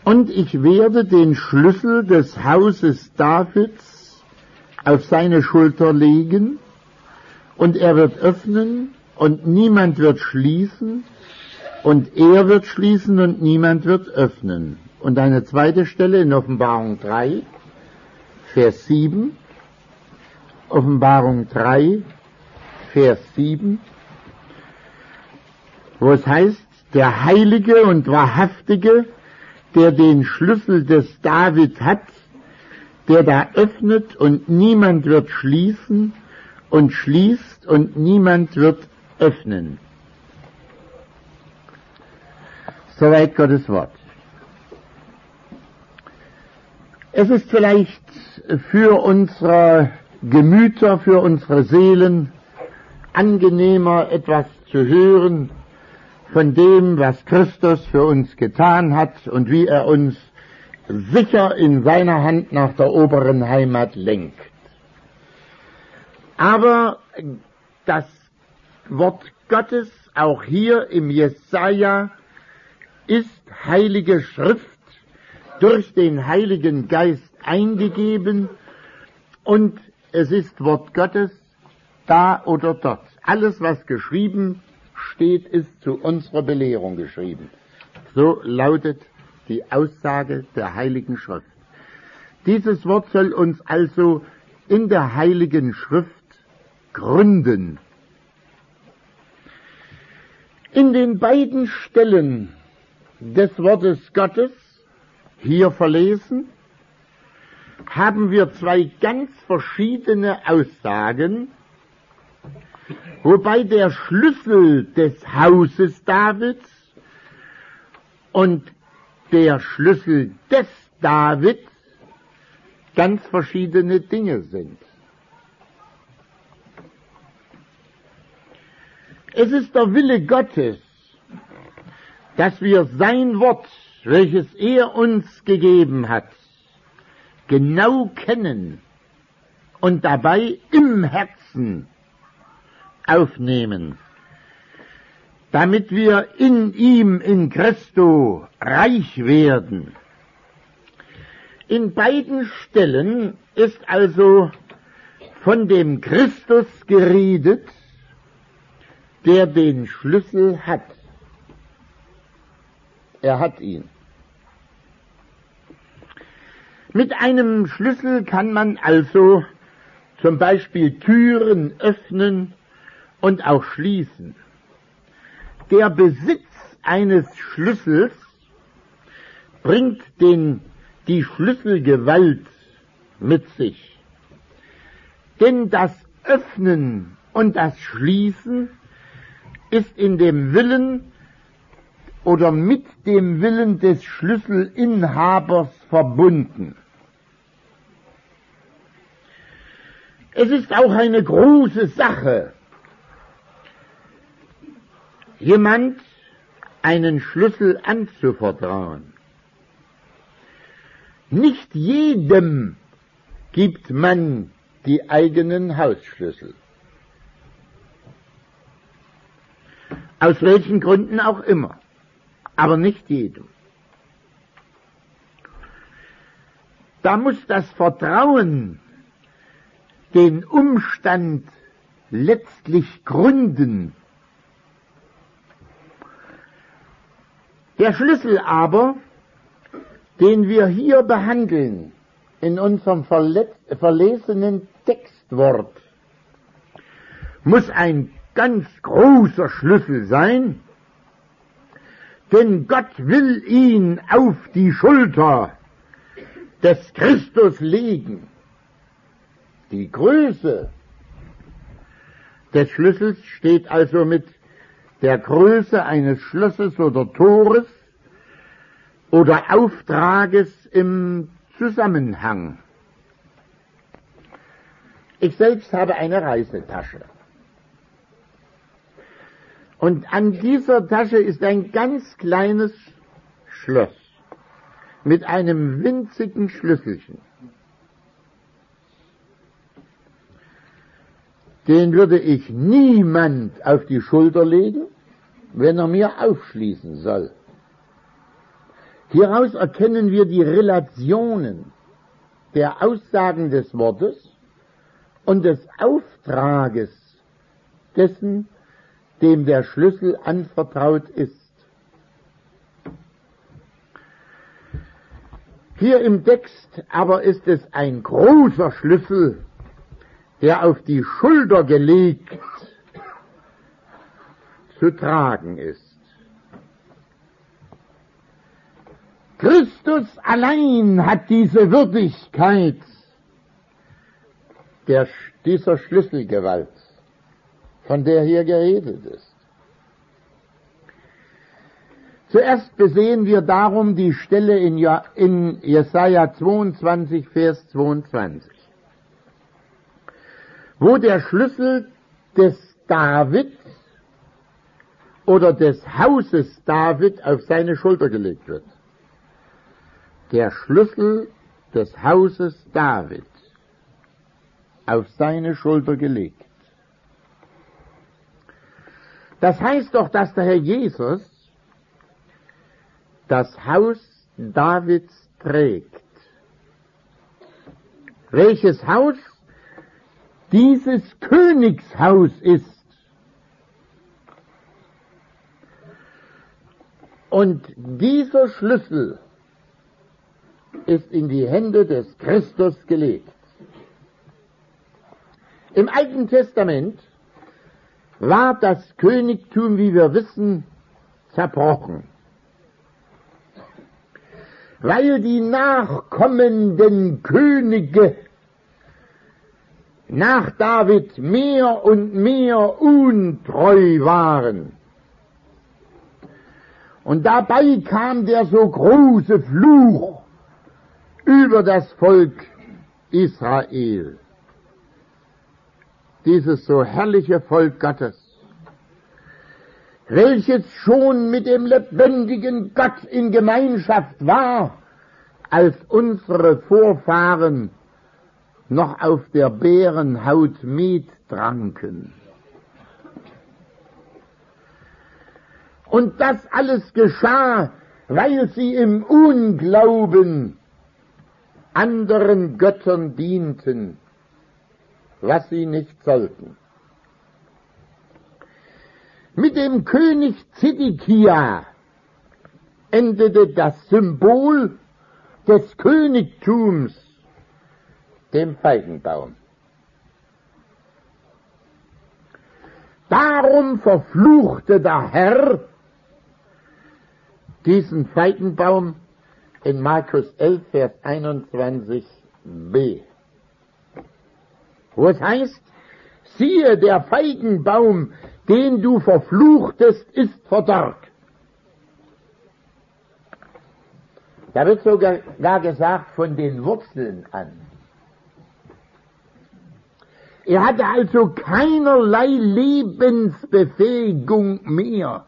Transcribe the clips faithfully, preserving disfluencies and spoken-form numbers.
Und ich werde den Schlüssel des Hauses Davids auf seine Schulter legen, und er wird öffnen, und niemand wird schließen, und er wird schließen, und niemand wird öffnen. Und eine zweite Stelle in Offenbarung drei, Vers sieben, Offenbarung drei, Vers sieben, wo es heißt, der Heilige und Wahrhaftige, der den Schlüssel des David hat, der da öffnet und niemand wird schließen und schließt und niemand wird öffnen. Soweit Gottes Wort. Es ist vielleicht für unsere Gemüter, für unsere Seelen angenehmer, etwas zu hören von dem, was Christus für uns getan hat und wie er uns sicher in seiner Hand nach der oberen Heimat lenkt. Aber das Wort Gottes, auch hier im Jesaja, ist heilige Schrift, durch den Heiligen Geist eingegeben, und es ist Wort Gottes da oder dort. Alles, was geschrieben steht, ist zu unserer Belehrung geschrieben. So lautet die Aussage der Heiligen Schrift. Dieses Wort soll uns also in der Heiligen Schrift gründen. In den beiden Stellen des Wortes Gottes, hier verlesen, haben wir zwei ganz verschiedene Aussagen, wobei der Schlüssel des Hauses Davids und der Schlüssel des Davids ganz verschiedene Dinge sind. Es ist der Wille Gottes, dass wir sein Wort, welches er uns gegeben hat, genau kennen und dabei im Herzen aufnehmen, damit wir in ihm, in Christo, reich werden. In beiden Stellen ist also von dem Christus geredet, der den Schlüssel hat. Er hat ihn. Mit einem Schlüssel kann man also zum Beispiel Türen öffnen und auch schließen. Der Besitz eines Schlüssels bringt den, die Schlüsselgewalt mit sich. Denn das Öffnen und das Schließen ist in dem Willen oder mit dem Willen des Schlüsselinhabers verbunden. Es ist auch eine große Sache, jemand einen Schlüssel anzuvertrauen. Nicht jedem gibt man die eigenen Hausschlüssel. Aus welchen Gründen auch immer. Aber nicht jedem. Da muss das Vertrauen den Umstand letztlich gründen. Der Schlüssel aber, den wir hier behandeln, in unserem verlesenen Textwort, muss ein ganz großer Schlüssel sein, denn Gott will ihn auf die Schulter des Christus legen. Die Größe des Schlüssels steht also mit der Größe eines Schlosses oder Tores oder Auftrages im Zusammenhang. Ich selbst habe eine Reisetasche. Und an dieser Tasche ist ein ganz kleines Schloss mit einem winzigen Schlüsselchen. Den würde ich niemand auf die Schulter legen, wenn er mir aufschließen soll. Hieraus erkennen wir die Relationen der Aussagen des Wortes und des Auftrages dessen, dem der Schlüssel anvertraut ist. Hier im Text aber ist es ein großer Schlüssel, der auf die Schulter gelegt zu tragen ist. Christus allein hat diese Würdigkeit der, dieser Schlüsselgewalt, von der hier geredet ist. Zuerst besehen wir darum die Stelle in, ja, in Jesaja zweiundzwanzig, Vers zweiundzwanzig, wo der Schlüssel des David oder des Hauses David auf seine Schulter gelegt wird. Der Schlüssel des Hauses David auf seine Schulter gelegt. Das heißt doch, dass der Herr Jesus das Haus Davids trägt. Welches Haus? Dieses Königshaus ist. Und dieser Schlüssel ist in die Hände des Christus gelegt. Im Alten Testament war das Königtum, wie wir wissen, zerbrochen, weil die nachkommenden Könige nach David mehr und mehr untreu waren. Und dabei kam der so große Fluch über das Volk Israel, dieses so herrliche Volk Gottes, welches schon mit dem lebendigen Gott in Gemeinschaft war, als unsere Vorfahren noch auf der Bärenhaut Met tranken. Und das alles geschah, weil sie im Unglauben anderen Göttern dienten, was sie nicht sollten. Mit dem König Zedekia endete das Symbol des Königtums, dem Feigenbaum. Darum verfluchte der Herr diesen Feigenbaum in Markus elf, Vers einundzwanzig b, wo es heißt, siehe, der Feigenbaum, den du verfluchtest, ist verdorrt. Da wird sogar gesagt, von den Wurzeln an. Er hatte also keinerlei Lebensbefähigung mehr,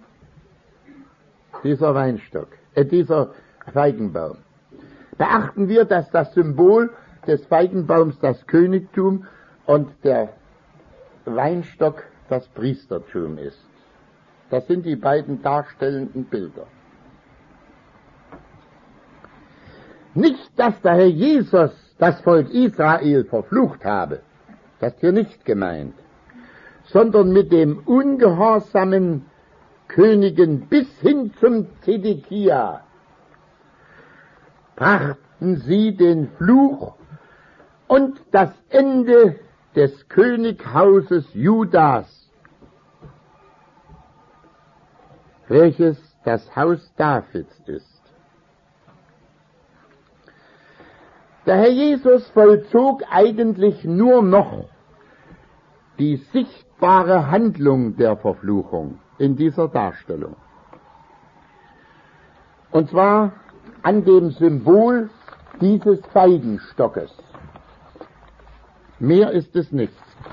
dieser Weinstock, äh, dieser Feigenbaum. Beachten wir, dass das Symbol des Feigenbaums das Königtum und der Weinstock das Priestertum ist. Das sind die beiden darstellenden Bilder. Nicht, dass der Herr Jesus das Volk Israel verflucht habe, das ist hier nicht gemeint, sondern mit dem ungehorsamen Königen bis hin zum Zedekia brachten sie den Fluch und das Ende des Könighauses Judas, welches das Haus Davids ist. Der Herr Jesus vollzog eigentlich nur noch die sichtbare Handlung der Verfluchung in dieser Darstellung. Und zwar an dem Symbol dieses Feigenstockes. Mehr ist es nicht.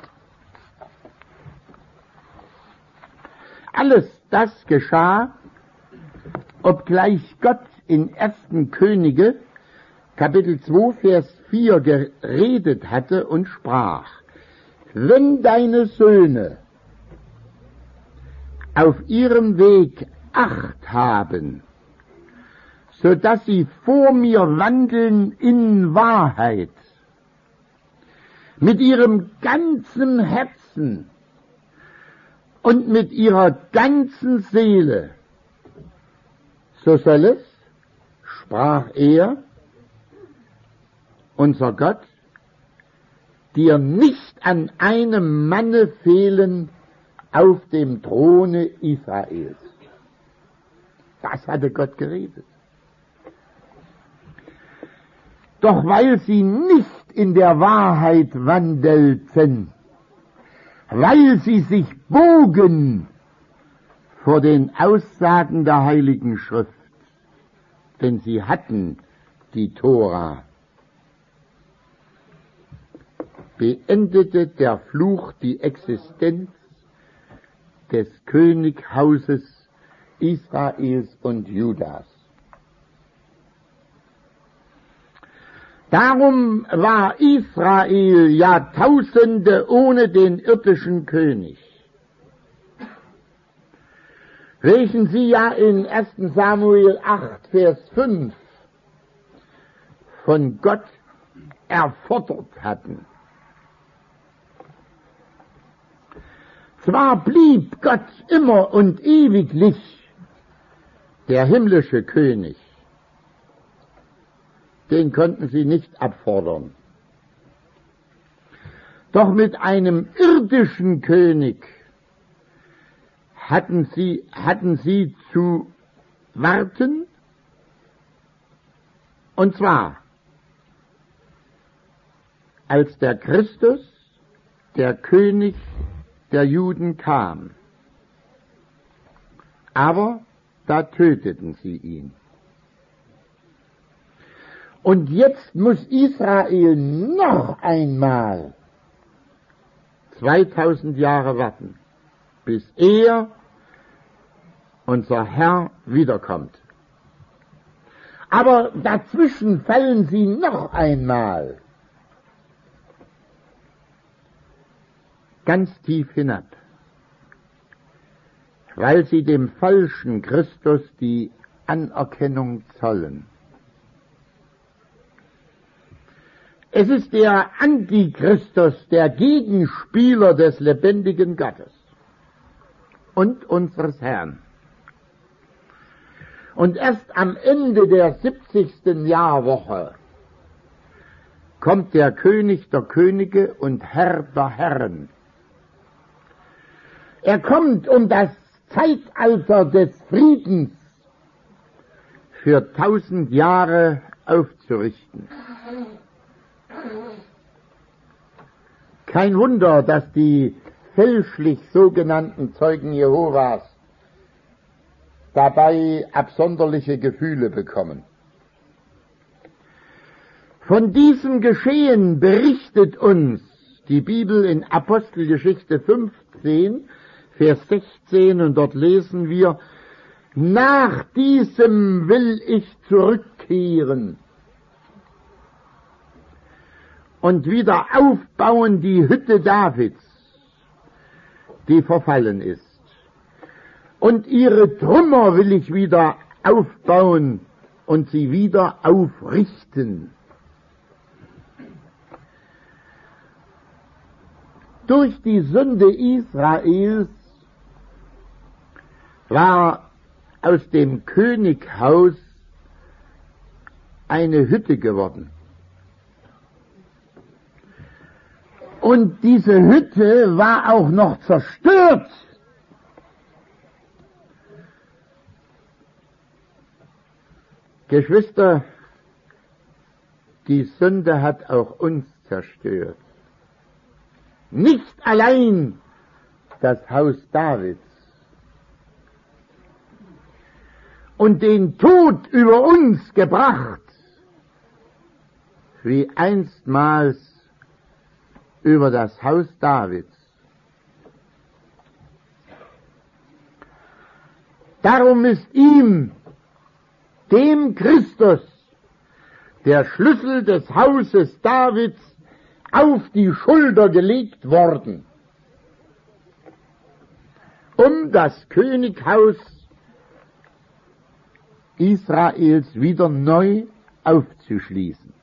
Alles das geschah, obgleich Gott in ersten Könige Kapitel zwei, Vers vier geredet hatte und sprach, wenn deine Söhne auf ihrem Weg Acht haben, so dass sie vor mir wandeln in Wahrheit, mit ihrem ganzen Herzen und mit ihrer ganzen Seele. So soll es, sprach er, unser Gott, dir nicht an einem Manne fehlen auf dem Throne Israels. Das hatte Gott geredet. Doch weil sie nicht in der Wahrheit wandelten, weil sie sich bogen vor den Aussagen der Heiligen Schrift, denn sie hatten die Tora, beendete der Fluch die Existenz des Könighauses Israels und Judas. Darum war Israel Jahrtausende ohne den irdischen König, welchen sie ja in ersten Samuel acht, Vers fünf von Gott erfordert hatten. Zwar blieb Gott immer und ewiglich der himmlische König, den konnten sie nicht abfordern. Doch mit einem irdischen König hatten sie, hatten sie zu warten, und zwar als der Christus, der König der Juden, kam. Aber da töteten sie ihn. Und jetzt muss Israel noch einmal zweitausend Jahre warten, bis er, unser Herr, wiederkommt. Aber dazwischen fallen sie noch einmal ganz tief hinab, weil sie dem falschen Christus die Anerkennung zollen. Es ist der Antichristus, der Gegenspieler des lebendigen Gottes und unseres Herrn. Und erst am Ende der siebzigsten Jahrwoche kommt der König der Könige und Herr der Herren. Er kommt, um das Zeitalter des Friedens für tausend Jahre aufzurichten. Kein Wunder, dass die fälschlich sogenannten Zeugen Jehovas dabei absonderliche Gefühle bekommen. Von diesem Geschehen berichtet uns die Bibel in Apostelgeschichte fünfzehn, Vers sechzehn, und dort lesen wir: Nach diesem will ich zurückkehren und wieder aufbauen die Hütte Davids, die verfallen ist. Und ihre Trümmer will ich wieder aufbauen und sie wieder aufrichten. Durch die Sünde Israels war aus dem Könighaus eine Hütte geworden. Und diese Hütte war auch noch zerstört. Geschwister, die Sünde hat auch uns zerstört. Nicht allein das Haus Davids. Und den Tod über uns gebracht, wie einstmals über das Haus Davids. Darum ist ihm, dem Christus, der Schlüssel des Hauses Davids auf die Schulter gelegt worden, um das Könighaus Israels wieder neu aufzuschließen.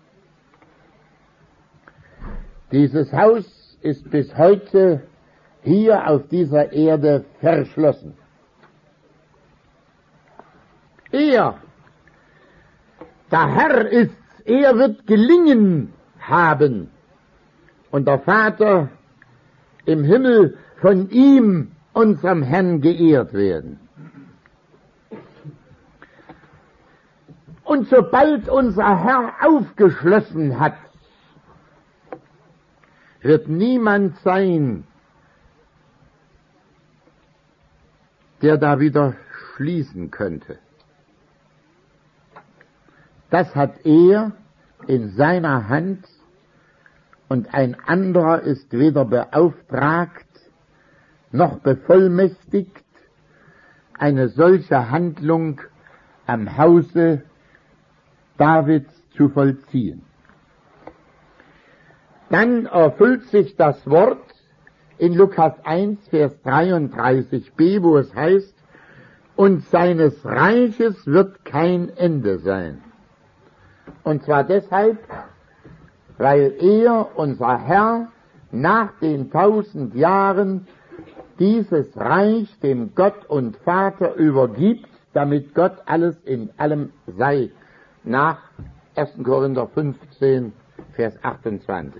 Dieses Haus ist bis heute hier auf dieser Erde verschlossen. Er, der Herr ist's, er wird gelingen haben und der Vater im Himmel von ihm, unserem Herrn, geehrt werden. Und sobald unser Herr aufgeschlossen hat, wird niemand sein, der da wieder schließen könnte. Das hat er in seiner Hand und ein anderer ist weder beauftragt noch bevollmächtigt, eine solche Handlung am Hause Davids zu vollziehen. Dann erfüllt sich das Wort in Lukas eins, Vers dreiunddreißig b, wo es heißt, und seines Reiches wird kein Ende sein. Und zwar deshalb, weil er, unser Herr, nach den tausend Jahren dieses Reich dem Gott und Vater übergibt, damit Gott alles in allem sei, nach erster Korinther fünfzehn, Vers achtundzwanzig.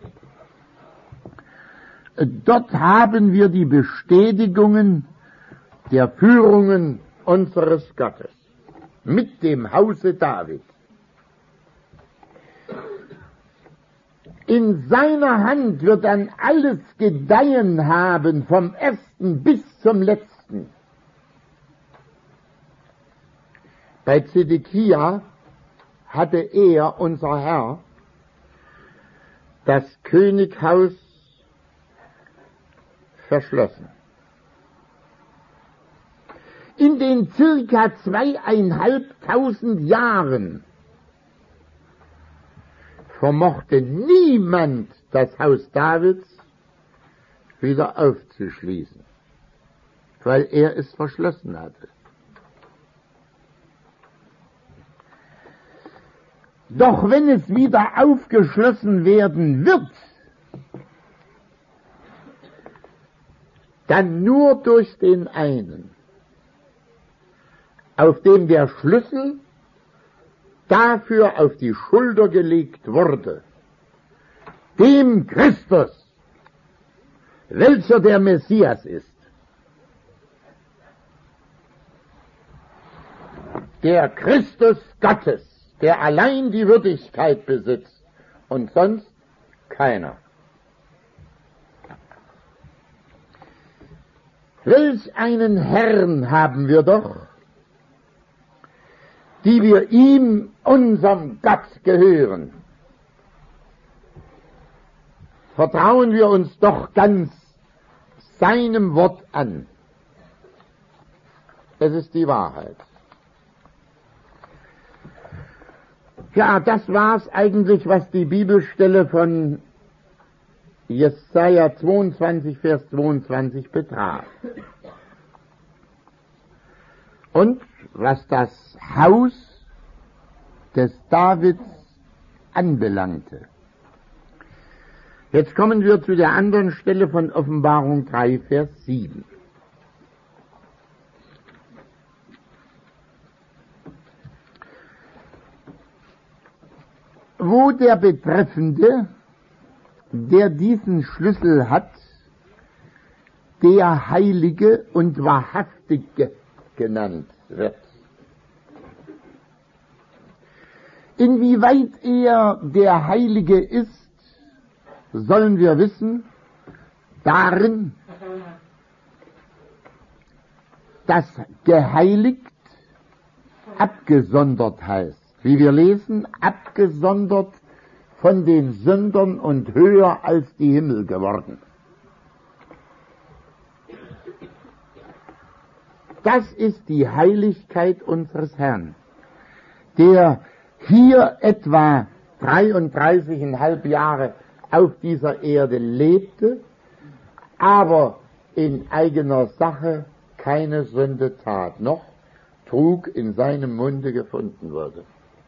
Dort haben wir die Bestätigungen der Führungen unseres Gottes mit dem Hause David. In seiner Hand wird dann alles Gedeihen haben, vom ersten bis zum letzten. Bei Zedekia hatte er, unser Herr, das Könighaus verschlossen. In den circa zweieinhalbtausend Jahren vermochte niemand das Haus Davids wieder aufzuschließen, weil er es verschlossen hatte. Doch wenn es wieder aufgeschlossen werden wird, dann nur durch den einen, auf dem der Schlüssel dafür auf die Schulter gelegt wurde, dem Christus, welcher der Messias ist, der Christus Gottes, der allein die Würdigkeit besitzt und sonst keiner. Welch einen Herrn haben wir doch, die wir ihm, unserem Gott, gehören. Vertrauen wir uns doch ganz seinem Wort an. Es ist die Wahrheit. Ja, das war's eigentlich, was die Bibelstelle von Jesaja zweiundzwanzig, Vers zweiundzwanzig betraf. Und was das Haus des Davids anbelangte. Jetzt kommen wir zu der anderen Stelle von Offenbarung drei, Vers sieben. Wo der Betreffende, der diesen Schlüssel hat, der Heilige und Wahrhaftige genannt wird. Inwieweit er der Heilige ist, sollen wir wissen, darin, dass geheiligt abgesondert heißt. Wie wir lesen, abgesondert von den Sündern und höher als die Himmel geworden. Das ist die Heiligkeit unseres Herrn, der hier etwa dreiunddreißigeinhalb Jahre auf dieser Erde lebte, aber in eigener Sache keine Sünde tat, noch Trug in seinem Munde gefunden wurde.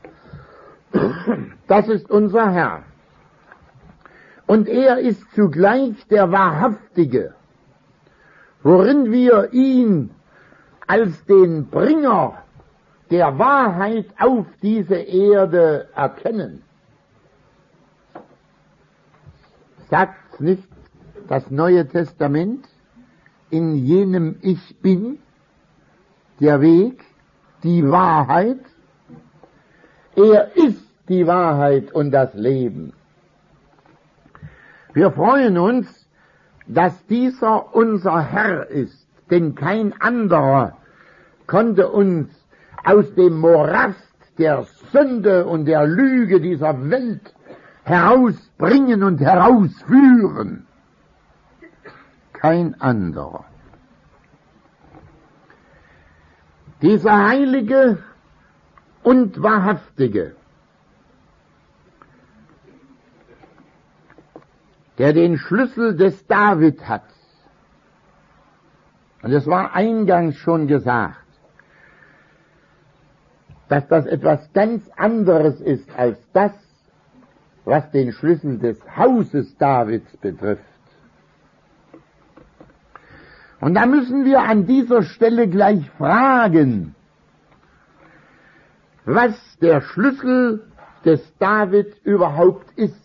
Das ist unser Herr. Und er ist zugleich der Wahrhaftige, worin wir ihn als den Bringer der Wahrheit auf diese Erde erkennen. Sagt nicht das Neue Testament, in jenem Ich Bin, der Weg, die Wahrheit? Er ist die Wahrheit und das Leben. Wir freuen uns, dass dieser unser Herr ist, denn kein anderer konnte uns aus dem Morast der Sünde und der Lüge dieser Welt herausbringen und herausführen. Kein anderer. Dieser Heilige und Wahrhaftige, der den Schlüssel des David hat, und es war eingangs schon gesagt, dass das etwas ganz anderes ist als das, was den Schlüssel des Hauses Davids betrifft. Und da müssen wir an dieser Stelle gleich fragen, was der Schlüssel des David überhaupt ist.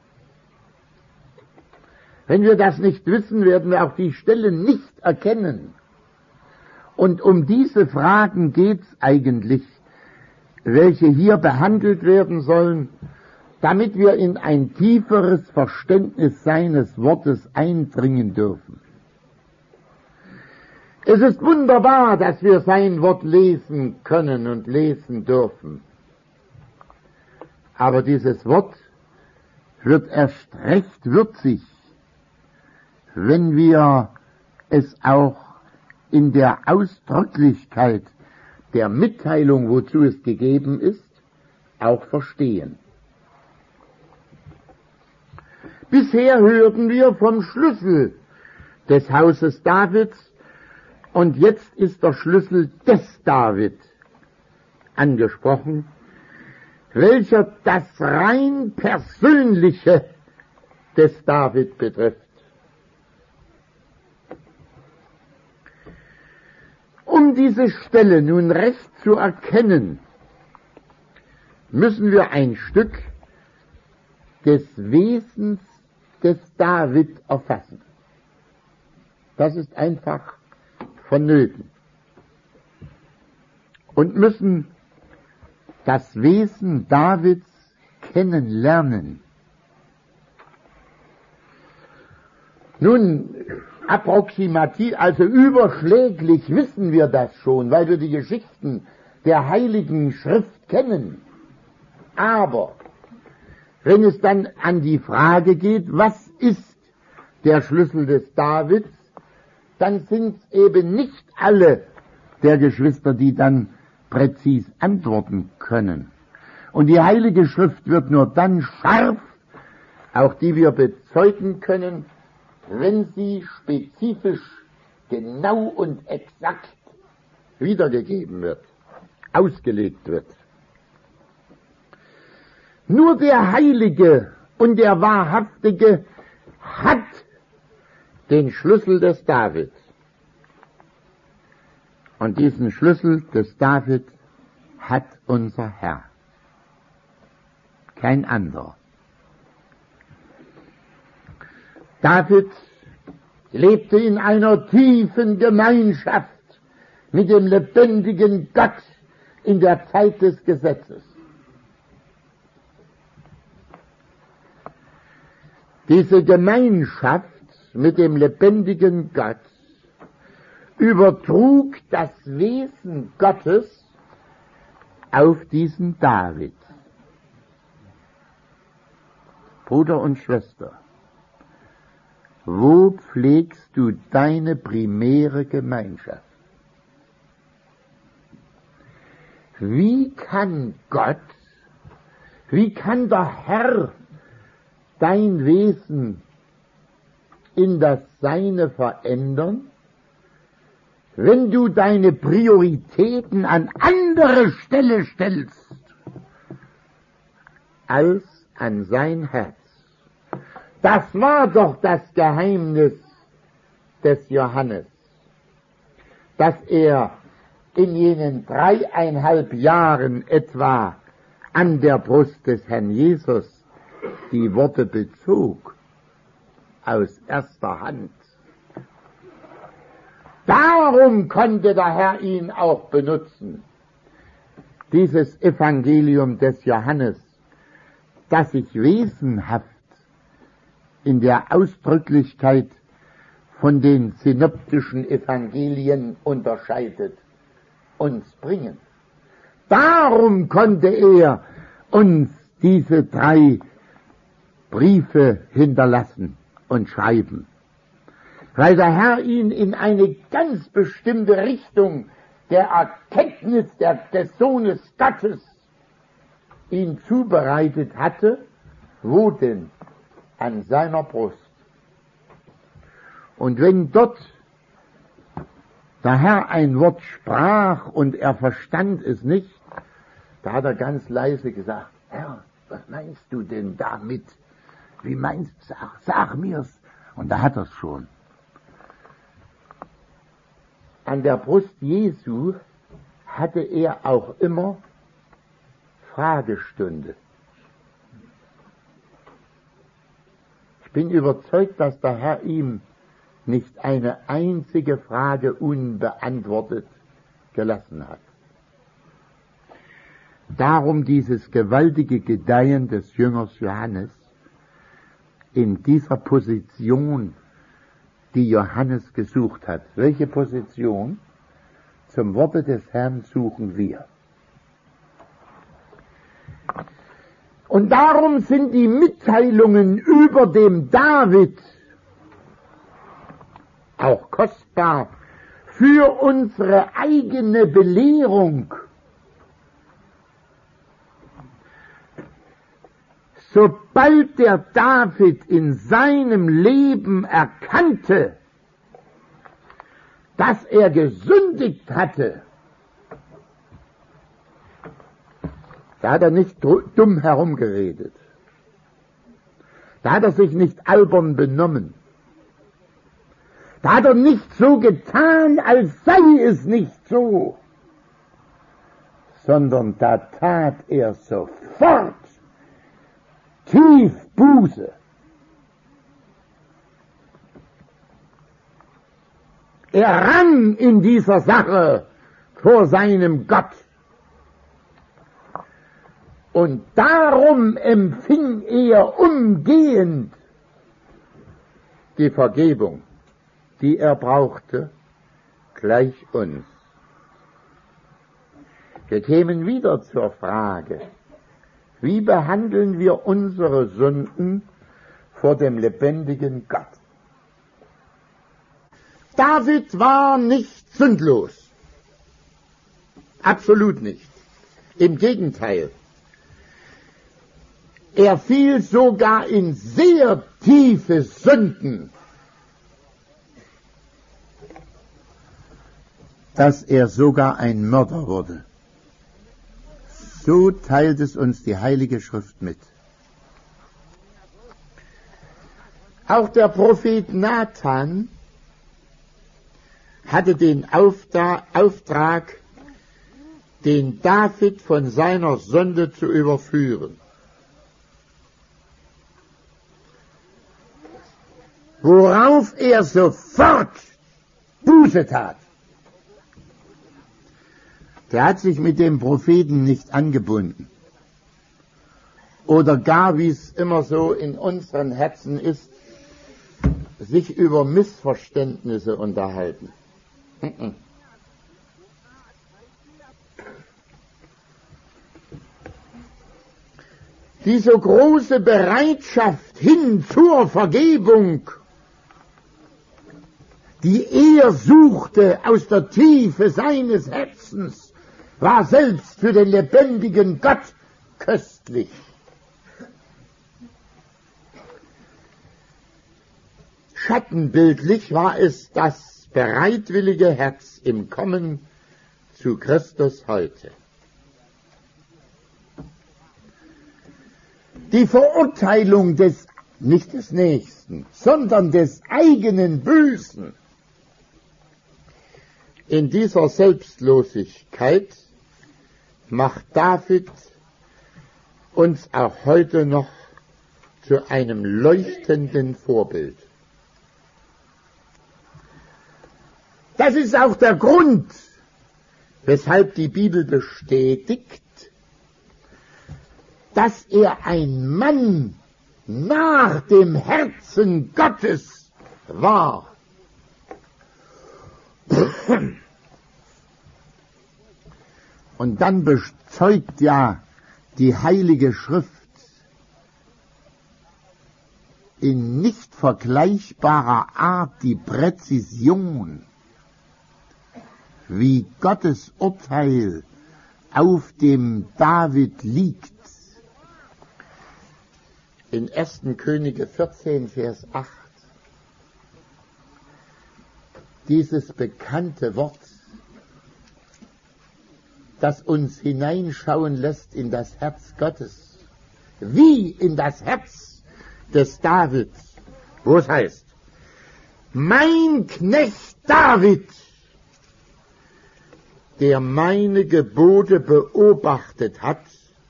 Wenn wir das nicht wissen, werden wir auch die Stelle nicht erkennen. Und um diese Fragen geht's eigentlich, welche hier behandelt werden sollen, damit wir in ein tieferes Verständnis seines Wortes eindringen dürfen. Es ist wunderbar, dass wir sein Wort lesen können und lesen dürfen. Aber dieses Wort wird erst recht würzig, wenn wir es auch in der Ausdrücklichkeit der Mitteilung, wozu es gegeben ist, auch verstehen. Bisher hörten wir vom Schlüssel des Hauses Davids, und jetzt ist der Schlüssel des David angesprochen, welcher das rein Persönliche des David betrifft. Um diese Stelle nun recht zu erkennen, müssen wir ein Stück des Wesens des David erfassen. Das ist einfach vonnöten. Und müssen das Wesen Davids kennenlernen. Nun, approximativ, also überschläglich wissen wir das schon, weil wir die Geschichten der Heiligen Schrift kennen. Aber wenn es dann an die Frage geht, was ist der Schlüssel des Davids, dann sind es eben nicht alle der Geschwister, die dann präzis antworten können. Und die Heilige Schrift wird nur dann scharf, auch die wir bezeugen können, wenn sie spezifisch, genau und exakt wiedergegeben wird, ausgelegt wird. Nur der Heilige und der Wahrhaftige hat den Schlüssel des David. Und diesen Schlüssel des David hat unser Herr. Kein anderer. David lebte in einer tiefen Gemeinschaft mit dem lebendigen Gott in der Zeit des Gesetzes. Diese Gemeinschaft mit dem lebendigen Gott übertrug das Wesen Gottes auf diesen David. Bruder und Schwester, wo pflegst du deine primäre Gemeinschaft? Wie kann Gott, wie kann der Herr dein Wesen in das Seine verändern, wenn du deine Prioritäten an andere Stelle stellst als an sein Herz. Das war doch das Geheimnis des Johannes, dass er in jenen dreieinhalb Jahren etwa an der Brust des Herrn Jesus die Worte bezog aus erster Hand. Darum konnte der Herr ihn auch benutzen, dieses Evangelium des Johannes, das sich wesenhaft in der Ausdrücklichkeit von den synoptischen Evangelien unterscheidet, uns bringen. Darum konnte er uns diese drei Briefe hinterlassen und schreiben, weil der Herr ihn in eine ganz bestimmte Richtung der Erkenntnis der, des Sohnes Gottes ihn zubereitet hatte. Wo denn? An seiner Brust. Und wenn dort der Herr ein Wort sprach und er verstand es nicht, da hat er ganz leise gesagt, Herr, was meinst du denn damit? Wie meinst du? Sag, sag mir's. Und da hat er's schon. An der Brust Jesu hatte er auch immer Fragestunde. Ich bin überzeugt, dass der Herr ihm nicht eine einzige Frage unbeantwortet gelassen hat. Darum dieses gewaltige Gedeihen des Jüngers Johannes in dieser Position, die Johannes gesucht hat. Welche Position? Zum Worte des Herrn suchen wir. Und darum sind die Mitteilungen über dem David auch kostbar für unsere eigene Belehrung. Sobald der David in seinem Leben erkannte, dass er gesündigt hatte, da hat er nicht dumm herumgeredet. Da hat er sich nicht albern benommen. Da hat er nicht so getan, als sei es nicht so, sondern da tat er sofort tief Buße. Er rang in dieser Sache vor seinem Gott. Und darum empfing er umgehend die Vergebung, die er brauchte, gleich uns. Wir kämen wieder zur Frage, wie behandeln wir unsere Sünden vor dem lebendigen Gott? David war nicht sündlos. Absolut nicht. Im Gegenteil. Er fiel sogar in sehr tiefe Sünden, dass er sogar ein Mörder wurde. So teilt es uns die Heilige Schrift mit. Auch der Prophet Nathan hatte den Auftrag, den David von seiner Sünde zu überführen. Worauf er sofort Buße tat. Der hat sich mit dem Propheten nicht angebunden. Oder gar, wie es immer so in unseren Herzen ist, sich über Missverständnisse unterhalten. Diese große Bereitschaft hin zur Vergebung, die er suchte aus der Tiefe seines Herzens, war selbst für den lebendigen Gott köstlich. Schattenbildlich war es das bereitwillige Herz im Kommen zu Christus heute. Die Verurteilung des, nicht des Nächsten, sondern des eigenen Bösen. In dieser Selbstlosigkeit macht David uns auch heute noch zu einem leuchtenden Vorbild. Das ist auch der Grund, weshalb die Bibel bestätigt, dass er ein Mann nach dem Herzen Gottes war. Und dann bezeugt ja die Heilige Schrift in nicht vergleichbarer Art die Präzision, wie Gottes Urteil auf dem David liegt. In ersten Könige vierzehn, Vers acht, dieses bekannte Wort, das uns hineinschauen lässt in das Herz Gottes, wie in das Herz des Davids, wo es heißt, mein Knecht David, der meine Gebote beobachtet hat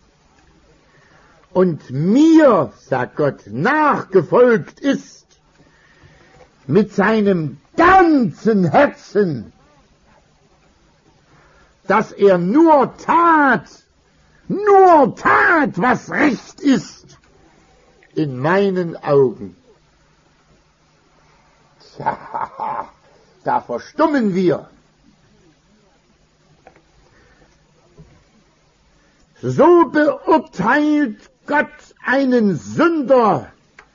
und mir, sagt Gott, nachgefolgt ist mit seinem ganzen Herzen, dass er nur tat, nur tat, was recht ist in meinen Augen. Tja, da verstummen wir. So beurteilt Gott einen Sünder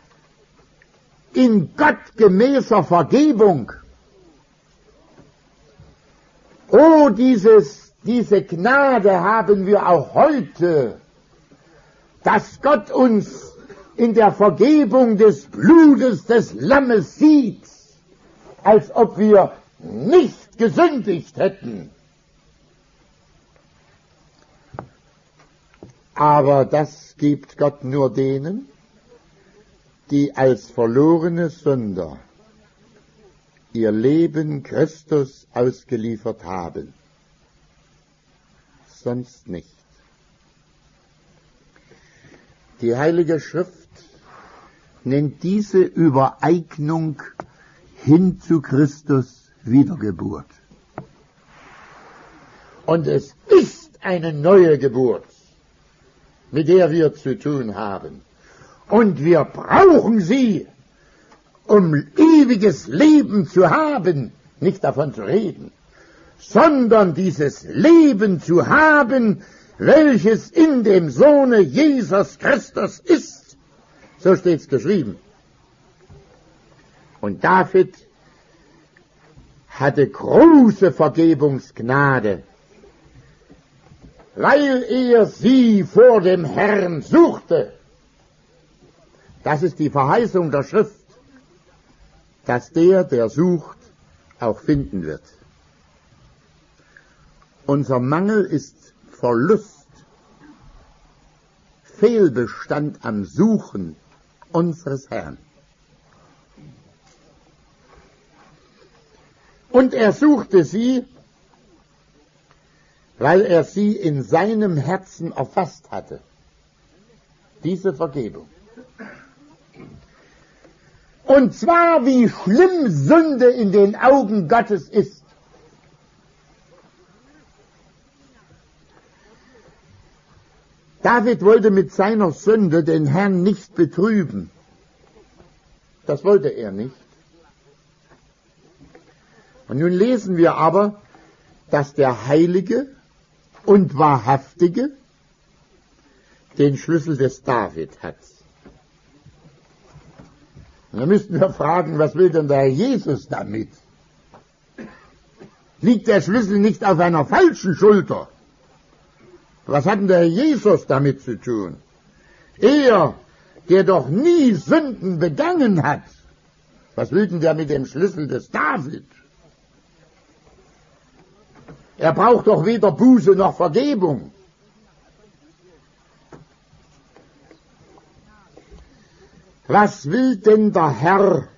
in gottgemäßer Vergebung. Oh, dieses, diese Gnade haben wir auch heute, dass Gott uns in der Vergebung des Blutes des Lammes sieht, als ob wir nicht gesündigt hätten. Aber das gibt Gott nur denen, die als verlorene Sünder ihr Leben Christus ausgeliefert haben. Sonst nicht. Die Heilige Schrift nennt diese Übereignung hin zu Christus Wiedergeburt. Und es ist eine neue Geburt, mit der wir zu tun haben. Und wir brauchen sie, um ewiges Leben zu haben, nicht davon zu reden, sondern dieses Leben zu haben, welches in dem Sohne Jesus Christus ist. So steht's geschrieben. Und David hatte große Vergebungsgnade, weil er sie vor dem Herrn suchte. Das ist die Verheißung der Schrift, dass der, der sucht, auch finden wird. Unser Mangel ist Verlust, Fehlbestand am Suchen unseres Herrn. Und er suchte sie, weil er sie in seinem Herzen erfasst hatte. Diese Vergebung. Und zwar, wie schlimm Sünde in den Augen Gottes ist. David wollte mit seiner Sünde den Herrn nicht betrüben. Das wollte er nicht. Und nun lesen wir aber, dass der Heilige und Wahrhaftige den Schlüssel des David hat. Und da müssten wir fragen, was will denn der Herr Jesus damit? Liegt der Schlüssel nicht auf einer falschen Schulter? Was hat denn der Herr Jesus damit zu tun? Er, der doch nie Sünden begangen hat, was will denn der mit dem Schlüssel des David? Er braucht doch weder Buße noch Vergebung. Was will denn der Herr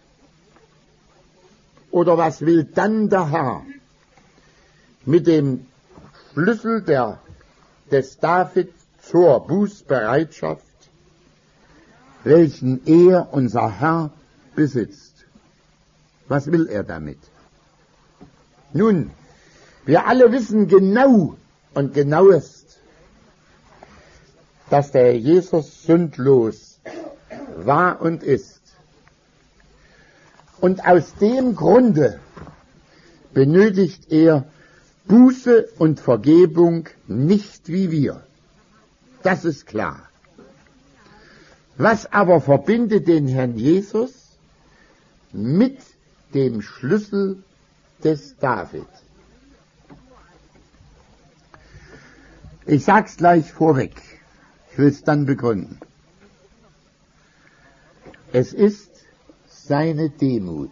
oder was will dann der Herr mit dem Schlüssel der, des David zur Bußbereitschaft, welchen er, unser Herr, besitzt? Was will er damit? Nun, wir alle wissen genau und genauest, dass der Jesus sündlos war und ist. Und aus dem Grunde benötigt er Buße und Vergebung nicht wie wir. Das ist klar. Was aber verbindet den Herrn Jesus mit dem Schlüssel des David? Ich sag's gleich vorweg, ich will's dann begründen. Es ist seine Demut.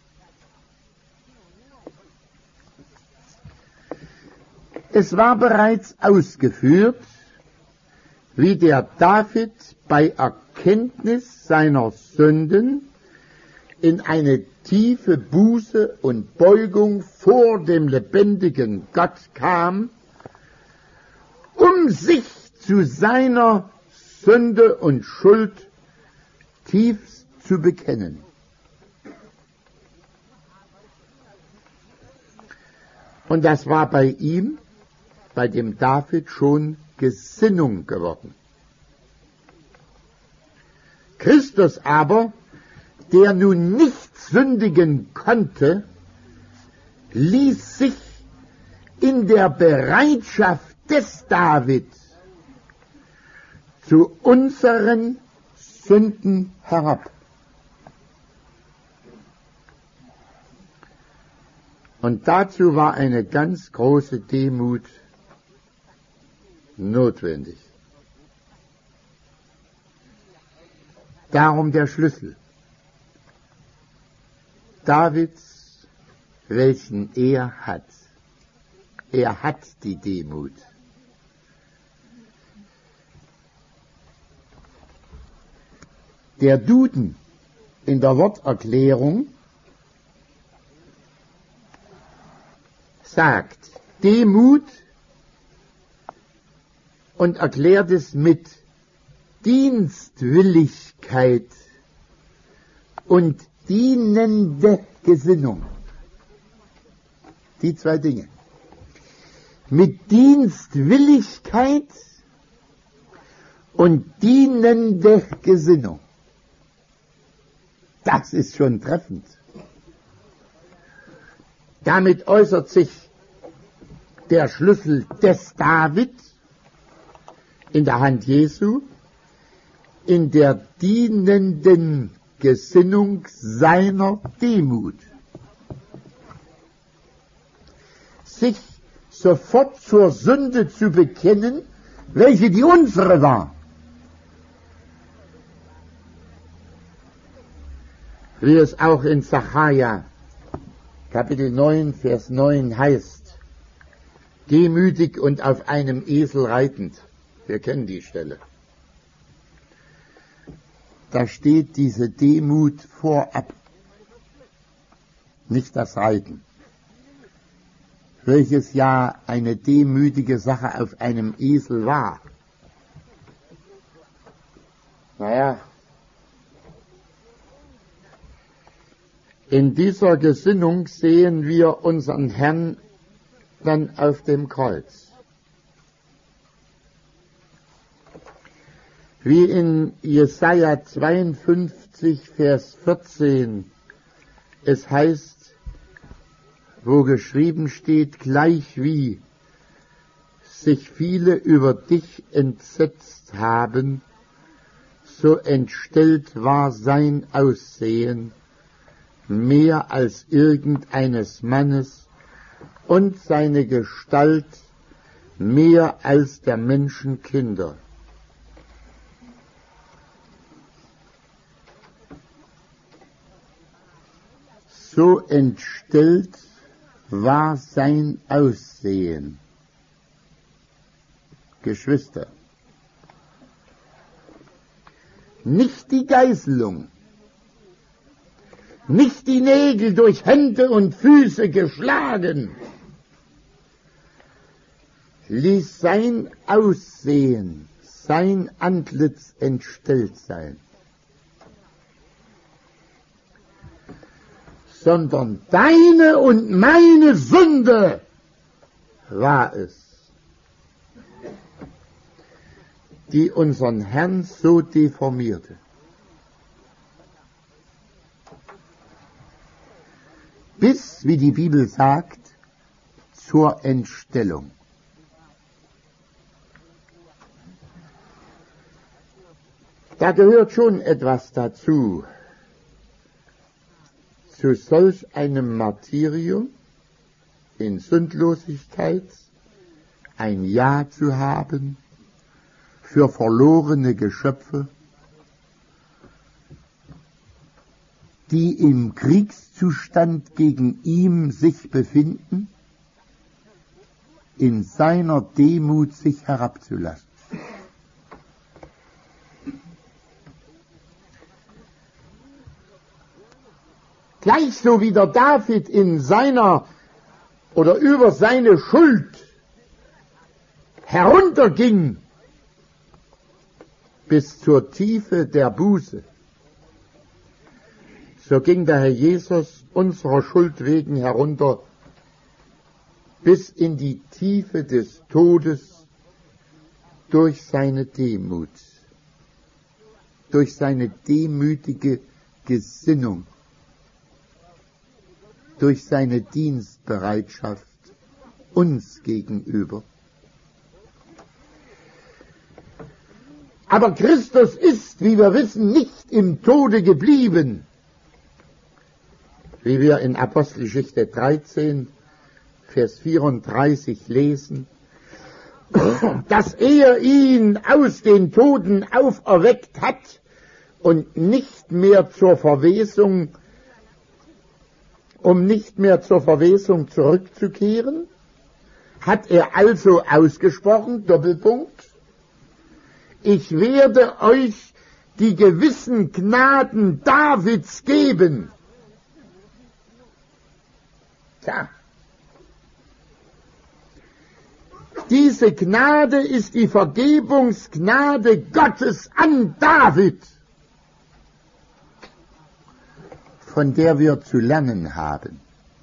Es war bereits ausgeführt, wie der David bei Erkenntnis seiner Sünden in eine tiefe Buße und Beugung vor dem lebendigen Gott kam, um sich zu seiner Sünde und Schuld tiefst zu bekennen. Und das war bei ihm, bei dem David, schon Gesinnung geworden. Christus aber, der nun nicht sündigen konnte, ließ sich in der Bereitschaft des David zu unseren Sünden herab. Und dazu war eine ganz große Demut notwendig. Darum der Schlüssel Davids, welchen er hat. Er hat die Demut. Der Duden in der Worterklärung sagt Demut und erklärt es mit Dienstwilligkeit und dienende Gesinnung. Die zwei Dinge. Mit Dienstwilligkeit und dienende Gesinnung. Das ist schon treffend. Damit äußert sich der Schlüssel des David in der Hand Jesu in der dienenden Gesinnung seiner Demut. Sich sofort zur Sünde zu bekennen, welche die unsere war. Wie es auch in Sacharja Kapitel neun, Vers neun heißt, demütig und auf einem Esel reitend. Wir kennen die Stelle. Da steht diese Demut vorab, nicht das Reiten, welches ja eine demütige Sache auf einem Esel war. Naja, in dieser Gesinnung sehen wir unseren Herrn dann auf dem Kreuz. Wie in Jesaja zweiundfünfzig, Vers vierzehn es heißt, wo geschrieben steht, gleichwie sich viele über dich entsetzt haben, so entstellt war sein Aussehen mehr als irgendeines Mannes und seine Gestalt mehr als der Menschenkinder. So entstellt war sein Aussehen. Geschwister, nicht die Geißelung, nicht die Nägel durch Hände und Füße geschlagen, ließ sein Aussehen, sein Antlitz entstellt sein, sondern deine und meine Sünde war es, die unseren Herrn so deformierte. Bis, wie die Bibel sagt, zur Entstellung. Da gehört schon etwas dazu, zu solch einem Martyrium in Sündlosigkeit ein Ja zu haben für verlorene Geschöpfe, die im Kriegszustand gegen ihn sich befinden, in seiner Demut sich herabzulassen. Gleich so wie der David in seiner oder über seine Schuld herunterging bis zur Tiefe der Buße, so ging der Herr Jesus unserer Schuld wegen herunter bis in die Tiefe des Todes durch seine Demut, durch seine demütige Gesinnung, durch seine Dienstbereitschaft uns gegenüber. Aber Christus ist, wie wir wissen, nicht im Tode geblieben, wie wir in Apostelgeschichte dreizehn, Vers vierunddreißig lesen, dass er ihn aus den Toten auferweckt hat und nicht mehr zur Verwesung um nicht mehr zur Verwesung zurückzukehren, hat er also ausgesprochen, Doppelpunkt, ich werde euch die gewissen Gnaden Davids geben. Tja, diese Gnade ist die Vergebungsgnade Gottes an David, von der wir zu lernen haben.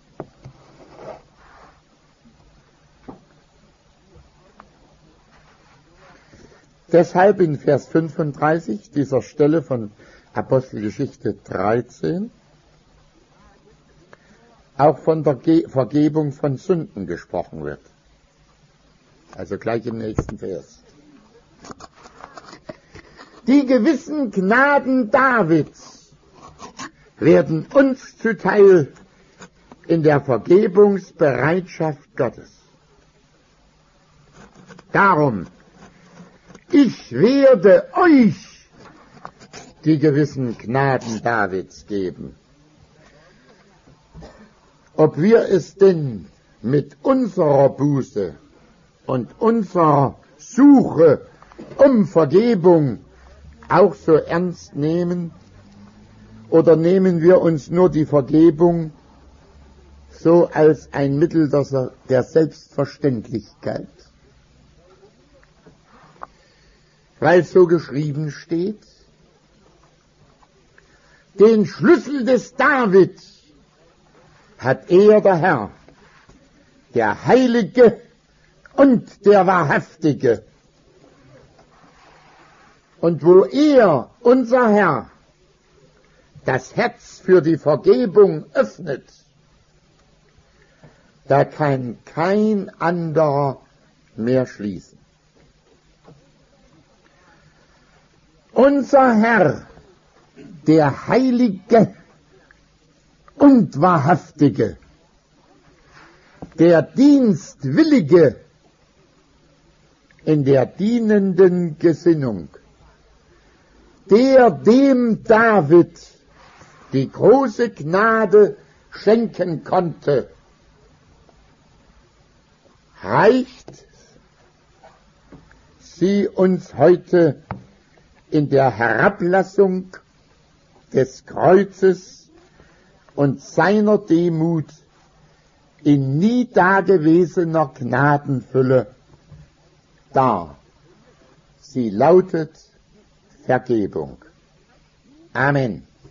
Deshalb in Vers fünfunddreißig dieser Stelle von Apostelgeschichte dreizehn auch von der Ge- Vergebung von Sünden gesprochen wird. Also gleich im nächsten Vers. Die gewissen Gnaden Davids werden uns zuteil in der Vergebungsbereitschaft Gottes. Darum, ich werde euch die gewissen Gnaden Davids geben. Ob wir es denn mit unserer Buße und unserer Suche um Vergebung auch so ernst nehmen, oder nehmen wir uns nur die Vergebung so als ein Mittel der Selbstverständlichkeit? Weil so geschrieben steht, den Schlüssel des David hat er, der Herr, der Heilige und der Wahrhaftige. Und wo er, unser Herr, das Herz für die Vergebung öffnet, da kann kein anderer mehr schließen. Unser Herr, der Heilige und Wahrhaftige, der Dienstwillige in der dienenden Gesinnung, der dem David die große Gnade schenken konnte, reicht sie uns heute in der Herablassung des Kreuzes und seiner Demut in nie dagewesener Gnadenfülle dar. Sie lautet Vergebung. Amen.